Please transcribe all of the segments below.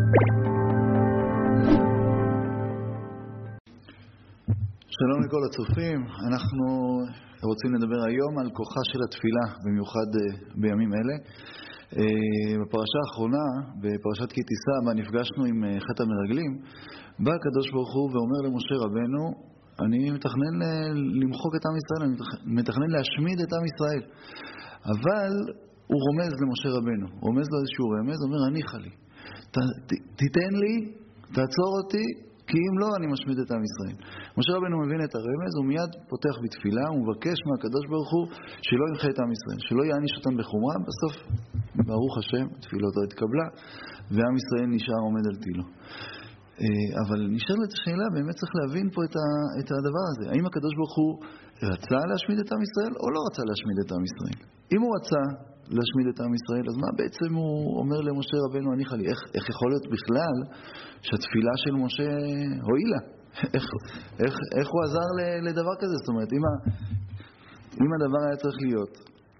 שלום לכל הצופים, אנחנו רוצים לדבר היום על כוחה של התפילה, במיוחד בימים אלה. בפרשה האחרונה, בפרשת כי תישא, בה נפגשנו עם חטא המרגלים, בא הקדוש ברוך הוא ואומר למשה רבנו, אני מתכנן למחוק את עם ישראל, אני מתכנן להשמיד את עם ישראל. אבל הוא רומז למשה רבנו, הוא רומז לו איזשהו רמז, הוא אומר, הניחה לי, תיתן לי, תעצור אותי, כי אם לא, אני משמיד את עם ישראל. משה רבנו מבין את הרמז, הוא מיד פותח בתפילה, הוא מבקש מהקדוש ברוך הוא שלא ימחה את עם ישראל, שלא יעניש אותם בחומרה. בסוף, ברוך השם, תפילתו התקבלה, ועם ישראל נשאר עומד על תילו. אבל נשאלת השאלה, באמת צריך להבין פה את הדבר הזה. האם הקדוש ברוך הוא רצה להשמיד את עם ישראל, או לא רצה להשמיד את עם ישראל? אם הוא רצה להשמיד את עם ישראל, אז מה בעצם הוא אומר למשה רבנו, הניחה לי? איך יכול להיות בכלל שהתפילה של משה הועילה? איך הוא עזר לדבר כזה? זאת אומרת, אם הדבר היה צריך להיות,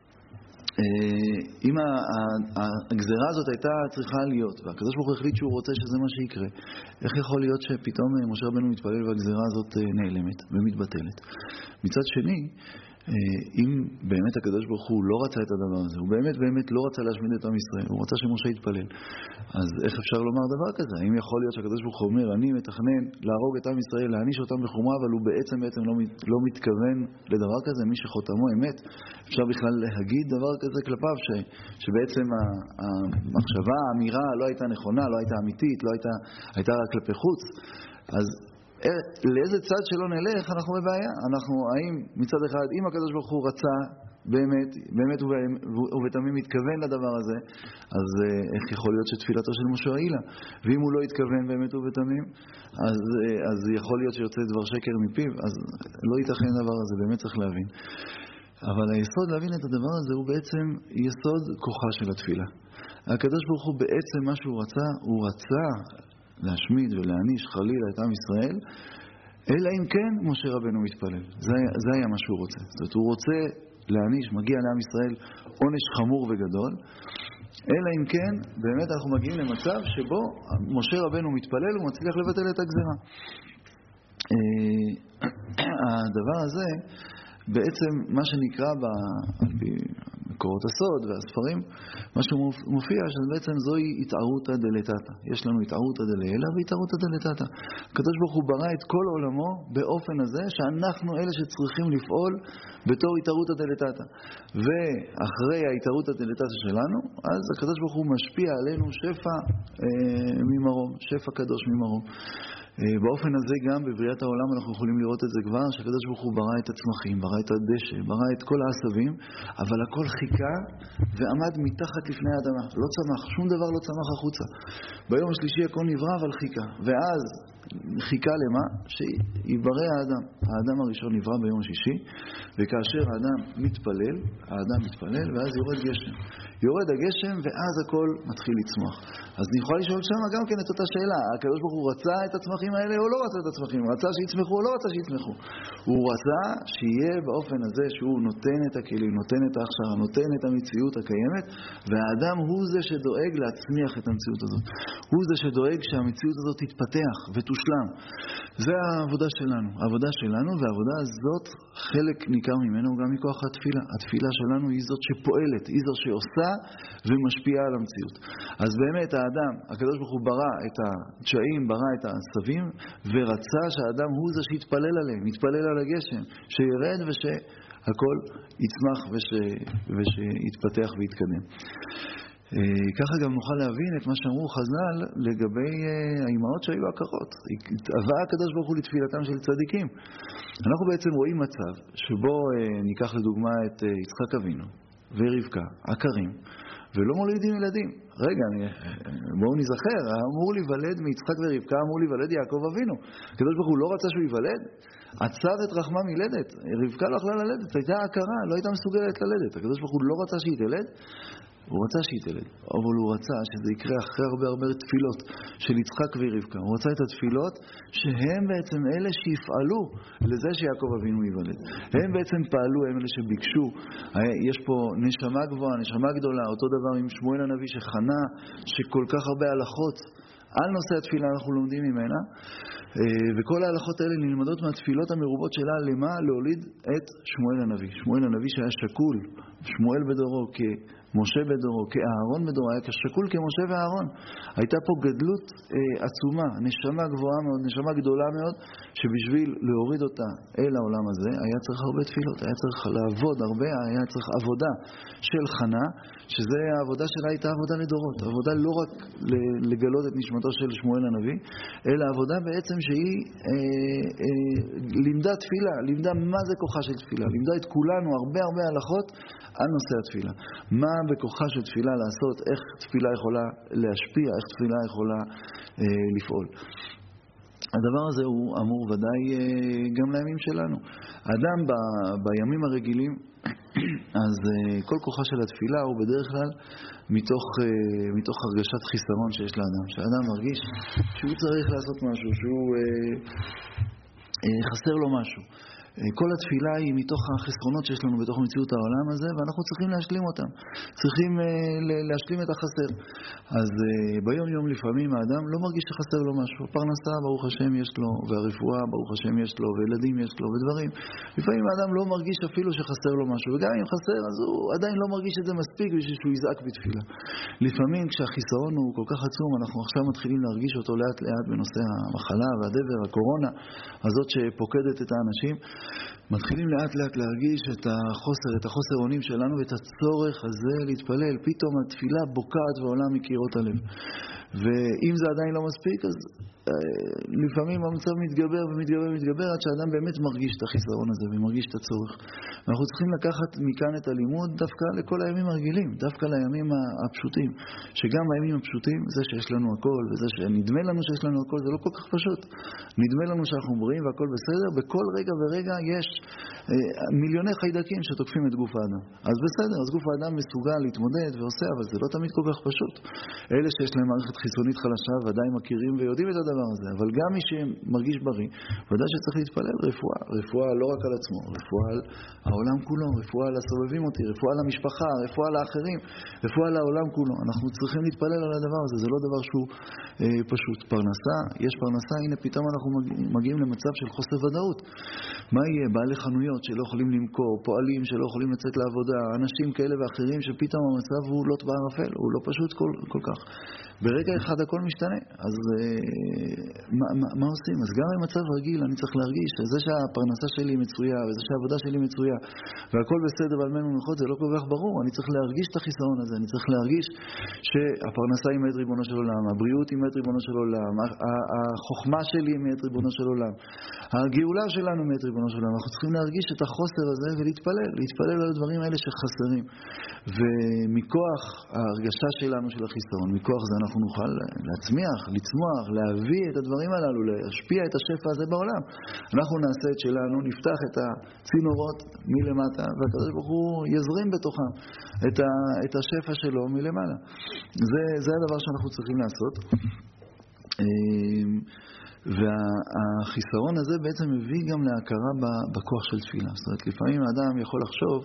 אם הגזרה הזאת הייתה צריכה להיות, והקדוש ברוך הוא החליט שהוא רוצה שזה מה שיקרה, איך יכול להיות שפתאום משה רבנו מתפלל והגזרה הזאת נעלמת ומתבטלת? מצד שני, אם באמת הקדוש ברוך הוא לא רצה את הדבר הזה, הוא באמת לא רצה להשמיד את עם ישראל, הוא רצה שמשה יתפלל, אז איך אפשר לומר דבר כזה? האם יכול להיות שהקדוש ברוך הוא אומר, אני מתכנן להרוג את עם ישראל, להעניש אותם בחומרה, אבל הוא בעצם לא מתכוון לדבר כזה? מי שחותמו אמת, אפשר בכלל להגיד דבר כזה כלפיו, שבעצם המחשבה, האמירה לא הייתה נכונה, לא הייתה אמיתית, הייתה רק כלפי חוץ. אז לאיזה צד שלא נלך, אנחנו בבעיה. האם מצד אחד, אם הקדוש ברוך הוא רצה, באמת ובתמים מתכוון לדבר הזה, אז איך יכול להיות שתפילתו של משה הועילה? ואם הוא לא התכוון באמת ובתמים, אז יכול להיות שיוצא דבר שקר מפיו, אז לא ייתכן דבר הזה, באמת צריך להבין. אבל היסוד להבין את הדבר הזה הוא בעצם יסוד כוחה של התפילה. הקדוש ברוך הוא בעצם מה שהוא רצה, הוא רצה להשמיד ולהעניש חלילה את עם ישראל, אלא אם כן משה רבנו מתפלל. זה היה מה שהוא רוצה. זאת אומרת, הוא רוצה להעניש, מגיע לעם ישראל עונש חמור וגדול, אלא אם כן באמת אנחנו מגיעים למצב שבו משה רבנו מתפלל ומצליח לבטל את הגזרה. הדבר הזה בעצם מה שנקרא במקורות הסוד והספרים, מה שמופיע שבעצם זוהי התערותא דלתתא. יש לנו התערותא דלעילא והתערותא דלתתא. הקדוש ברוך הוא ברא את כל עולמו באופן הזה שאנחנו אלה שצריכים לפעול בתור התערותא דלתתא. ואחרי ההתערותא דלתתא שלנו, אז הקדוש ברוך הוא משפיע עלינו שפע ממרום, שפע קדוש ממרום. באופן הזה גם בבריאת העולם אנחנו יכולים לראות את זה כבר, שהקדוש ברוך הוא ברא את הצמחים, ברא את הדשא, ברא את כל העשבים, אבל הכל חיכה ועמד מתחת לפני האדמה, לא צמח, שום דבר לא צמח החוצה. ביום השלישי הכל נברא אבל חיכה, ואז חיכה למה? שיברא האדם הראשון נברא ביום השישי, וכאשר האדם מתפלל ואז יורד גשם. יורד הגשם ואז הכל מתחיל לצמוח. אז אני יכול לשאול שם גם כן את אותה שאלה, הקדוש ברוך הוא רצה את הצמחים האלה או לא רצה את הצמחים? רצה שיצמחו או לא רצה שיצמחו? הוא רצה שיהיה באופן הזה שהוא נותן את הכלים, נותן את ההכשרה, נותן את המציאות הקיימת, והאדם הוא זה שדואג להצמיח את המציאות הזאת. הוא זה שדואג שהמציאות הזאת תתפתח ותושלם. זה העבודה שלנו. העבודה שלנו, והעבודה הזאת חלק ניכר ממנו גם מכוח התפילה. התפילה שלנו היא זאת שפועלת, היא זאת שעושה ומשפיעה על המציאות. אז באמת האדם, הקדוש ברוך הוא ברא את התשעים, ברא את העשבים, ורצה שהאדם הוא זה שיתפלל עליהם, יתפלל על הגשם, שירד ושהכל יצמח ושיתפתח ויתקדם. ככה גם נוכל להבין את מה שאמרו חז"ל לגבי האימהות שהיו עקרות. התאווה הקדוש ברוך הוא לתפילתם של צדיקים. אנחנו בעצם רואים מצב שבו ניקח לדוגמה את יצחק אבינו ורבקה, עקרים, ולא מולידים ילדים. רגע, בואו נזכר, אמור להיוולד מיצחק ורבקה, אמור להיוולד יעקב אבינו. הקדוש ברוך הוא לא רצה שהוא ייוולד, עצר את רחמה מלדת. רבקה לא יכלה ללדת, הייתה עקרה, לא הייתה מסוגלת ללדת. הקדוש ברוך הוא לא רצה שהיא תלד, הוא רצה שהיא תלד, אבל הוא רצה שזה יקרה אחרי הרבה תפילות של יצחק ורבקה. הוא רצה את התפילות שהם בעצם אלה שיפעלו לזה שיעקב אבינו ייוולד. הם בעצם פעלו, הם אלה שביקשו. יש פה נשמה גבוהה, נשמה גדולה, אותו דבר עם שמואל הנביא שחנה, שכל כך הרבה הלכות על נושא התפילה אנחנו לומדים ממנה, וכל ההלכות האלה נלמדות מהתפילות המרובות שלה למה? להוליד את שמואל הנביא. שמואל הנביא שהיה שקול, שמואל בדורו כמשה בדורו, כאהרון בדורו, היה כשקול כמשה ואהרון. הייתה פה גדלות עצומה, נשמה גבוהה מאוד, נשמה גדולה מאוד, שבשביל להוריד אותה אל העולם הזה, היה צריך הרבה תפילות, היה צריך לעבוד הרבה, היה צריך עבודה של חנה, שזה העבודה שלה הייתה עבודה לדורות, עבודה לא רק לגלות את נשמתו של שמואל הנביא, אלא עבודה בעצם שהיא לימדה תפילה, לימדה מה זה כוחה של תפילה, לימדה את כולנו הרבה הלכות על נושא התפילה. מה בכוחה של תפילה לעשות, איך תפילה יכולה להשפיע, איך תפילה יכולה לפעול. הדבר הזה הוא אמור ודאי גם לימים שלנו. האדם בימים הרגילים, אז כל כוחה של התפילה הוא בדרך כלל מתוך הרגשת חיסרון שיש לאדם. שהאדם מרגיש שהוא צריך לעשות משהו, שהוא חסר לו משהו. כל התפילה היא מתוך החסרונות שיש לנו בתוך מציאות העולם הזה, ואנחנו צריכים להשלים אותם. צריכים להשלים את החסר. אז ביום יום לפעמים האדם לא מרגיש שחסר לו משהו. פרנסה, ברוך השם יש לו, והרפואה, ברוך השם יש לו, וילדים יש לו, ודברים. לפעמים האדם לא מרגיש אפילו שחסר לו משהו, וגם אם חסר, אז הוא עדיין לא מרגיש את זה מספיק בשביל שהוא יזעק בתפילה. לפעמים כשהחיסרון הוא כל כך עצום, אנחנו עכשיו מתחילים להרגיש אותו לאט לאט בנושא המחלה והדבר, הקורונה, הזאת שפוקדת את האנשים. מתחילים לאט לאט להרגיש את החוסר אונים שלנו ואת הצורך הזה להתפלל. פתאום התפילה בוקעת ועולה מקירות הלב. ואם זה עדיין לא מספיק, אז לפעמים המצב מתגבר עד שהאדם באמת מרגיש את החיסרון הזה ומרגיש את הצורך. ואנחנו צריכים לקחת מכאן את הלימוד דווקא לכל הימים הרגילים, דווקא לימים הפשוטים. שגם בימים הפשוטים, זה שיש לנו הכל וזה שנדמה לנו שיש לנו הכל, זה לא כל כך פשוט. נדמה לנו שאנחנו בריאים והכל בסדר, בכל רגע ורגע יש מיליוני חיידקים שתוקפים את גוף האדם. אז בסדר, אז גוף האדם מסוגל להתמודד ועושה, אבל זה לא תמיד כל כך פשוט. אלה שיש להם מערכת חיסונית חלשה ודאי מכירים ויודעים את הדבר הזה, אבל גם מי שמרגיש בריא, ודאי שצריך להתפלל רפואה לא רק על עצמו, רפואה על העולם כולו, רפואה על הסובבים אותי, רפואה על המשפחה, רפואה על האחרים, רפואה על העולם כולו. אנחנו צריכים להתפלל על הדבר הזה, זה לא דבר שהוא פשוט. פרנסה, יש פרנסה, הנה פתאום אנחנו מגיעים למצב של חוסר ודאות. מה יהיה? בעלי חנויות שלא יכולים למכור, פועלים שלא יכולים לצאת לעבודה, אנשים כאלה ואחרים שפתאום המצב הוא לא בערפל, הוא לא פשוט כל כך. ברגע אחד הכל משתנה, אז מה עושים? אז גם במצב רגיל אני צריך להרגיש שזה שהפרנסה שלי מצויה, וזה שהעבודה שלי מצויה, והכל בסדר ועל מנו מנוחות, זה לא כל כך ברור. אני צריך להרגיש את החיסרון הזה, אני צריך להרגיש שהפרנסה היא מאת ריבונו של עולם, הבריאות היא מאת ריבונו של עולם, החוכמה שלי היא מאת ריבונו של עולם, הגאולה שלנו מאת ריבונו של עולם. אנחנו צריכים להרגיש את החוסר הזה ולהתפלל על הדברים האלה שחסרים. ומכוח ההרגשה שלנו של החיסרון, מכוח זה אנחנו נוכל להצמיח, לצמוח, להביא את הדברים הללו, להשפיע את השפע הזה בעולם. אנחנו נעשה את שלנו, נפתח את הצינורות מלמטה, והקדוש ברוך הוא יזרים בתוכם את השפע שלו מלמעלה. זה הדבר שאנחנו צריכים לעשות. והחיסרון הזה בעצם מביא גם להכרה בכוח של תפילה. זאת אומרת, לפעמים האדם יכול לחשוב,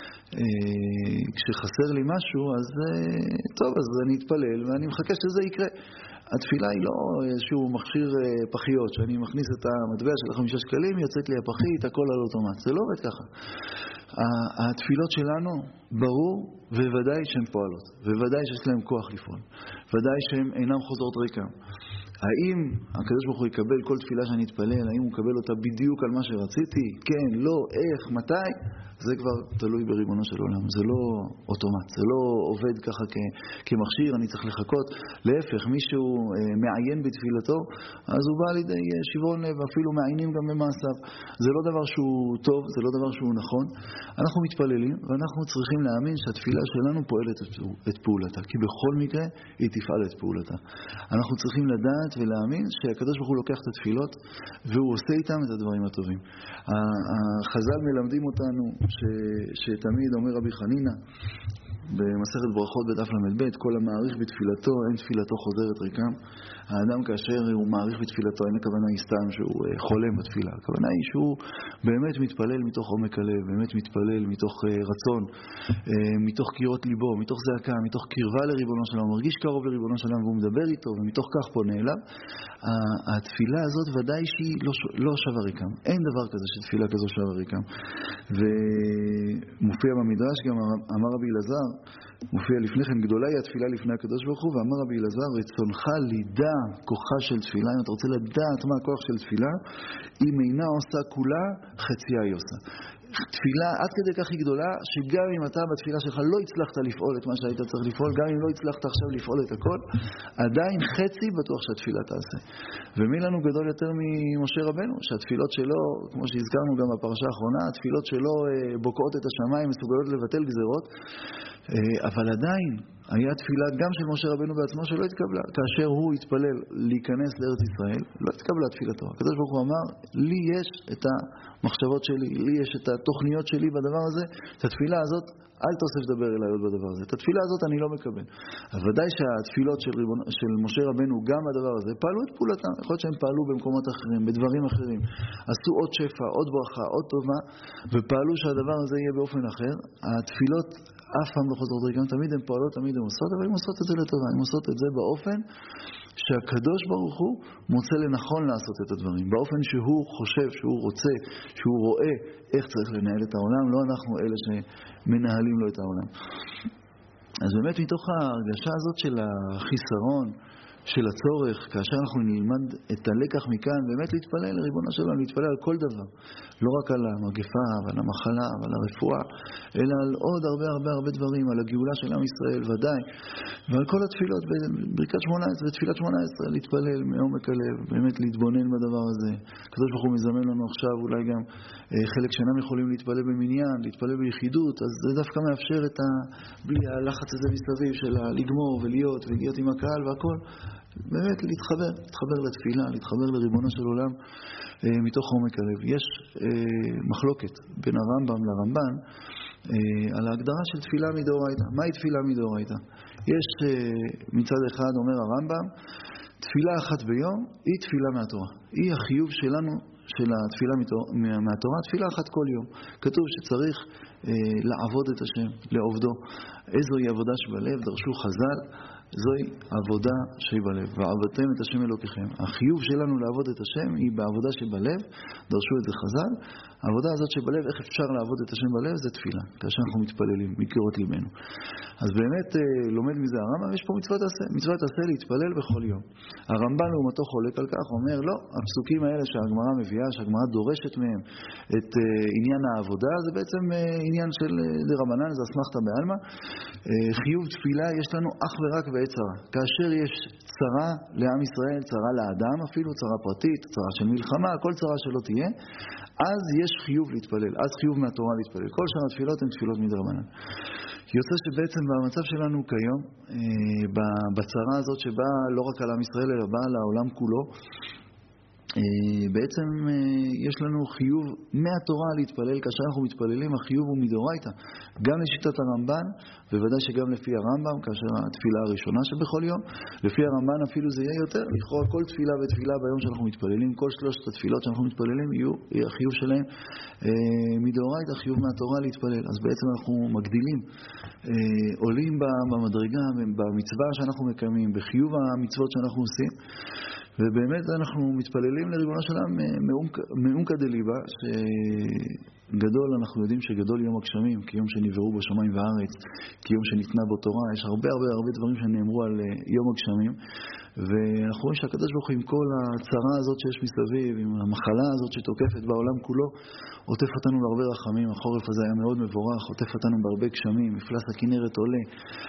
כשחסר לי משהו, אז טוב, אז אני אתפלל ואני מחכה שזה יקרה. התפילה היא לא איזשהו מכשיר פחיות, שאני מכניס את המטבע של 5 שקלים, יוצאת לי הפחית, הכל על אוטומט. זה לא עובד ככה. התפילות שלנו, ברור, וודאי שהן פועלות, וודאי שיש להם כוח לפעול, ודאי שהן אינם חוזרות ריקם. האם הקדוש ברוך הוא יקבל כל תפילה שאני אתפלל, האם הוא יקבל אותה בדיוק על מה שרציתי? כן, לא, איך, מתי? זה כבר תלוי בריבונו של עולם. זה לא אוטומט, זה לא עובד ככה כמכשיר, אני צריך לחכות. להפך, מישהו מעיין בתפילתו, אז הוא בא לידי שברון לב, אפילו מעיינים גם במעשיו. זה לא דבר שהוא טוב, זה לא דבר שהוא נכון. אנחנו מתפללים, ואנחנו צריכים להאמין שהתפילה שלנו פועלת את פעולתה, כי בכל מקרה היא תפעל את פעולתה. אנחנו צריכים לדעת ולהאמין שהקדוש ברוך הוא לוקח את התפילות והוא עושה איתם את הדברים הטובים. החז"ל מלמדים אותנו שתמיד אומר רבי חנינא, במסכת ברכות בדף למד ב', כל המעריך בתפילתו, אין תפילתו חוזרת ריקם. האדם כאשר הוא מעריך בתפילתו, אין הכוונה היא סתם שהוא חולם בתפילה. הכוונה היא שהוא באמת מתפלל מתוך עומק הלב, באמת מתפלל מתוך רצון, מתוך קירות ליבו, מתוך זעקה, מתוך קרבה לריבונו שלנו, הוא מרגיש קרוב לריבונו שלנו והוא מדבר איתו, ומתוך כך פונה אליו. התפילה הזאת ודאי שהיא לא שווה ריקם. אין דבר כזה שתפילה כזו שווה ריקם. ומופיע במדרש גם אמר רבי אלעזר, מופיע לפני כן, גדולה היא התפילה לפני הקדוש ברוך הוא, ואמר רבי אלעזר, רצונך לידע כוחה של תפילה. אם אתה רוצה לדעת מה הכוח של תפילה, אם אינה עושה כולה, חציה היא עושה. תפילה עד כדי כך היא גדולה, שגם אם אתה בתפילה שלך לא הצלחת לפעול את מה שהיית צריך לפעול, גם אם לא הצלחת עכשיו לפעול את הכל, עדיין חצי בטוח שהתפילה תעשה. ומי לנו גדול יותר ממשה רבנו, שהתפילות שלו, כמו שהזכרנו גם בפרשה האחרונה, התפילות שלו בוקעות את השמיים, מסוגלות לבטל גזרות, אבל עדיין היה תפילה גם של משה רבנו בעצמו שלא התקבלה. כאשר הוא התפלל להיכנס לארץ ישראל, לא התקבלה תפילתו. הקדוש ברוך הוא אמר, לי יש את המחשבות שלי, לי יש את התוכניות שלי בדבר הזה, את התפילה הזאת, אל תוסף דבר אליי עוד בדבר הזה. את התפילה הזאת אני לא מקבל. אבל ודאי שהתפילות של משה רבנו גם בדבר הזה, פעלו את פעולתם. יכול להיות שהם פעלו במקומות אחרים, בדברים אחרים. עשו עוד שפע, עוד ברכה, עוד טובה, ופעלו שהדבר הזה יהיה באופן אחר. התפילות אף פעם לא חוזרות ריקם, תמיד הן פועלות, תמיד הן עושות, אבל הן עושות את זה לטובה. הן עושות את זה באופן שהקדוש ברוך הוא מוצא לנכון לעשות את הדברים. באופן שהוא חושב, שהוא רוצה, שהוא רואה איך צריך לנהל את העולם, לא אנחנו אלה שמנהלים לו את העולם. אז באמת מתוך ההרגשה הזאת של החיסרון, של הצורך, כאשר אנחנו נלמד את הלקח מכאן, באמת להתפלל לריבונו שלנו, להתפלל על כל דבר. לא רק על המגפה, ועל המחלה, ועל הרפואה, אלא על עוד הרבה דברים, על הגאולה של עם ישראל, ודאי, ועל כל התפילות, בברכת 18, בתפילת 18, להתפלל מעומק הלב, באמת להתבונן בדבר הזה. הקדוש ברוך הוא מזמן לנו עכשיו, אולי גם חלק שאינם יכולים להתפלל במניין, להתפלל ביחידות, אז זה דווקא מאפשר את בלי הלחץ הזה מסביב של לגמור ולהיות עם הקהל והכל. באמת להתחבר לתפילה, להתחבר לריבונו של עולם מתוך עומק הלב. יש מחלוקת בין הרמב"ם לרמב"ן על ההגדרה של תפילה מדאורייתא. מהי תפילה מדאורייתא? יש מצד אחד אומר הרמב"ם, תפילה אחת ביום היא תפילה מהתורה. היא החיוב שלנו של התפילה מהתורה, תפילה אחת כל יום. כתוב שצריך לעבוד את השם, לעובדו. איזוהי עבודה שבלב, דרשו חז"ל, זוהי עבודה שבלב. ועבדתם את השם אלוקיכם. החיוב שלנו לעבוד את השם היא בעבודה שבלב, דרשו את זה חז"ל. העבודה הזאת שבלב, איך אפשר לעבוד את השם בלב? זה תפילה, כאשר אנחנו מתפללים, מקירות ליבנו. אז באמת לומד מזה הרמב"ם, יש פה מצוות עשה. מצוות עשה להתפלל בכל יום. הרמב"ן לעומתו חולק על כך, אומר לא, הפסוקים האלה שהגמרא מביאה, שהגמרא דורשת מהם את עניין העבודה, זה בעצם עניין של דרבנן, זה אסמכתא בעלמא. חיוב תפילה יש לנו אך ורק בעת צרה. כאשר יש צרה לעם ישראל, צרה לאדם, אפילו צרה פרטית, צרה של מלחמה, כל צרה שלא תהיה, אז יש חיוב להתפלל, אז חיוב מהתורה להתפלל. כל שאר התפילות הן תפילות מדרבנן. יוצא שבעצם במצב שלנו כיום, בצרה הזאת שבאה לא רק על עם ישראל, אלא באה לעולם כולו, בעצם יש לנו חיוב מהתורה להתפלל. כאשר אנחנו מתפללים, החיוב הוא מדאורייתא. גם לשיטת הרמב"ן, בוודאי שגם לפי הרמב"ם, כאשר התפילה הראשונה שבכל יום, לפי הרמב"ן אפילו זה יהיה יותר. לכאורה כל תפילה ותפילה ביום שאנחנו מתפללים, כל שלושת התפילות שאנחנו מתפללים, יהיו החיוב שלהם מדאורייתא, חיוב מהתורה להתפלל. אז בעצם אנחנו מגדילים, עולים במדרגה, במצווה שאנחנו מקיימים, בחיוב המצוות שאנחנו עושים. ובאמת אנחנו מתפללים לריבונו של עולם מעומקא דליבא, שגדול, אנחנו יודעים שגדול יום הגשמים, כיום שנבראו בשמיים והארץ, כיום שניתנה בו תורה. יש הרבה דברים שנאמרו על יום הגשמים, ואנחנו רואים שהקדוש ברוך הוא עם כל הצרה הזאת שיש מסביב, עם המחלה הזאת שתוקפת בעולם כולו, עוטף אותנו בהרבה רחמים. החורף הזה היה מאוד מבורך, עוטף אותנו בהרבה גשמים, מפלס הכנרת עולה,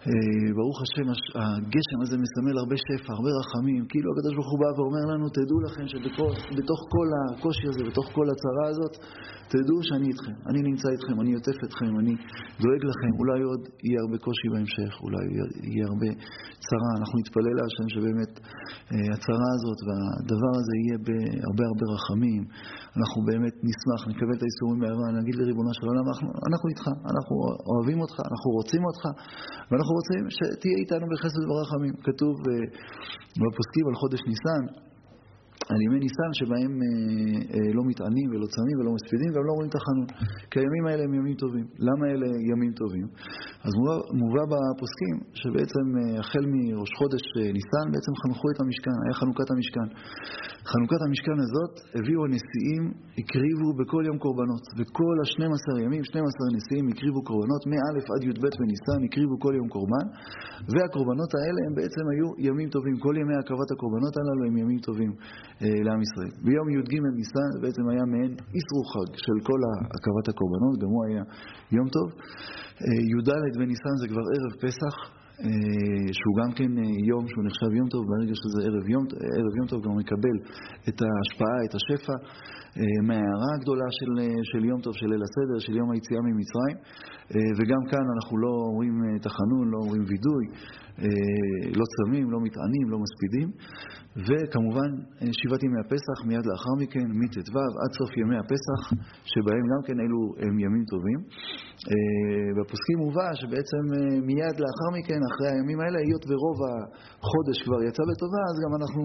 ברוך השם, הגשם הזה מסמל הרבה שפע, הרבה רחמים, כאילו הקדוש ברוך הוא בא ואומר לנו, תדעו לכם שבתוך כל הקושי הזה, בתוך כל הצרה הזאת, תדעו שאני איתכם, אני נמצא איתכם, אני יוטף אתכם, אני דואג לכם. אולי עוד יהיה הרבה קושי בהמשך, אולי יהיה הרבה צרה, אנחנו נתפלל להשם שבאמת הצרה הזאת והדבר הזה יהיה בהרבה הרבה רחמים. אנחנו באמת נשמח, נקבל את האיסורים מהרע, נגיד לריבונו של עולם, אנחנו איתך, אנחנו אוהבים אותך, אנחנו רוצים אותך, ואנחנו רוצים שתהיה איתנו בחסד וברחמים. כתוב בפוסקים על חודש ניסן, על ימי ניסן שבהם לא מתענים ולא צמים ולא מספידים והם לא רואים תחנון, כי הימים האלה הם ימים טובים. למה אלה ימים טובים? אז מובא בפוסקים שבעצם החל מראש חודש ניסן בעצם חנכו את המשכן, היה חנוכת המשכן. חנוכת המשכן הזאת הביאו הנשיאים, הקריבו בכל יום קורבנות, וכל ה-12 ימים, 12 נשיאים הקריבו קורבנות, מא' עד י"ב בניסן הקריבו כל יום קורבן, והקורבנות האלה הם בעצם היו ימים טובים. כל ימי הקרבת הקורבנות הללו הם ימים טובים לעם ישראל. ביום י"ג ניסן בעצם היה מעין איסרו חג של כל הקרבת הקורבנות, גם הוא היה יום טוב. י"ד בניסן זה כבר ערב פסח, שהוא גם כן יום שהוא נחשב יום טוב. ברגע שזה ערב יום טוב גם מקבל את ההשפעה, את השפע מההערה הגדולה של יום טוב, של ליל הסדר, של יום היציאה ממצרים. וגם כאן אנחנו לא אומרים תחנון, לא אומרים וידוי, לא צמים, לא מתענים, לא מספידים. וכמובן 7 ימי הפסח מיד לאחר מכן, מט"ו עד סוף ימי הפסח, שבהם גם כן אלו הם ימים טובים. בפוסקים מובא שבעצם מיד לאחר מכן, אחרי הימים האלה, היות ורוב החודש כבר יצא בטובה, אז גם אנחנו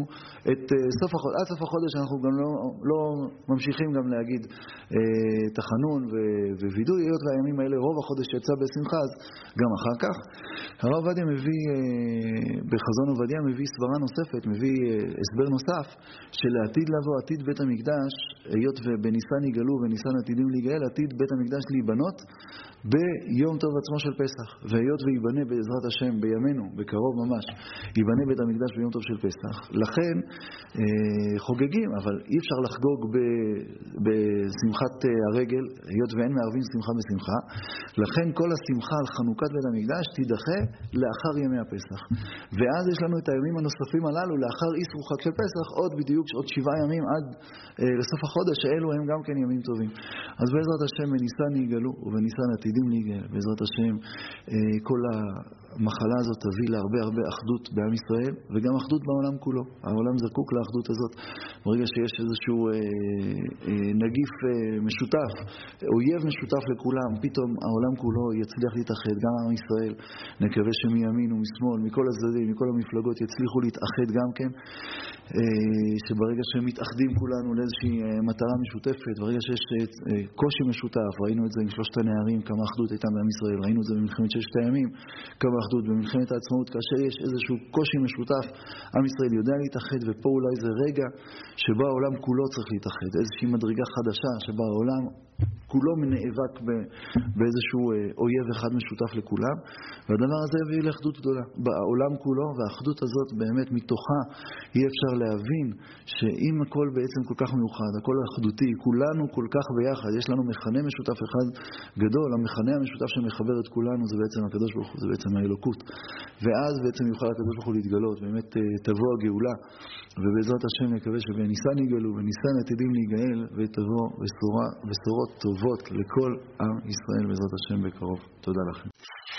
עד סוף החודש אנחנו גם לא ממשיכים גם להגיד תחנון ווידוי, היות והימים האלה רוב החודש יצא בשמחה, אז גם אחר כך. הרב עובדיה מביא, בחזון עובדיה מביא סברה נוספת, מביא הסבר נוסף, שלעתיד לבוא, עתיד בית המקדש, היות ובניסן יגאלו וניסן עתידים להיגאל, עתיד בית המקדש להיבנות ביום טוב עצמו של פסח. והיות ויבנה בעזרת השם בימינו, בקרוב ממש, ייבנה בית המקדש ביום טוב של פסח. לכן חוגגים, אבל אי אפשר לחגוג בשמחת הרגל, היות ואין מערבים שמחה בשמחה. לכן כל השמחה על חנוכת בית המקדש תידחה לאחר ימי הפסח. ואז יש לנו את הימים הנוספים הללו, לאחר איסרו חג של פסח, עוד בדיוק עוד 7 ימים עד לסוף החודש, שאלו הם גם כן ימים טובים. אז בעזרת השם בניסן יגאלו ובניסן עתידים להיגאל. בעזרת השם כל המחלה הזאת תביא להרבה הרבה אחדות בעם ישראל, וגם אחדות בעולם כולו. העולם זקוק לאחדות הזאת. ברגע שיש איזשהו נגיף משותף, אויב משותף לכולם, פתאום העולם כולו יצליח להתאחד, גם עם ישראל. נקווה שמימין ומשמאל, מכל הצדדים, מכל המפלגות יצליחו להתאחד גם כן, שברגע שהם מתאחדים כולנו לאיזושהי מטרה משותפת, ברגע שיש קושי משותף, ראינו את זה עם 3 הנערים, כמה אחדות הייתה בעם ישראל, ראינו את זה במלחמת 6 הימים, כמה אחדות במלחמת העצמאות, כאשר יש איזשהו קושי משותף, עם ישראל יודע להתאחד, ופה אולי זה רגע שבה העולם כולו צריך להתאחד, איזושהי מדרגה חדשה שבה העולם כולו נאבק באיזשהו אויב אחד משותף לכולם, והדבר הזה הביא לאחדות גדולה בעולם כולו, והאחדות הזאת באמת מתוכה אי אפשר להבין שאם הכל בעצם כל כך מיוחד, הכל אחדותי, כולנו כל כך ביחד, יש לנו מכנה משותף אחד גדול, המכנה המשותף שמחבר את כולנו זה בעצם הקדוש ברוך הוא, זה בעצם האלוקות, ואז בעצם יוכל הקדוש ברוך הוא להתגלות, באמת תבוא הגאולה, ובעזרת השם נקווה שבניסן יגאלו וניסן עתידים להיגאל, ותבוא בשורות טובות לכל עם ישראל בעזרת השם בקרוב. תודה לכם.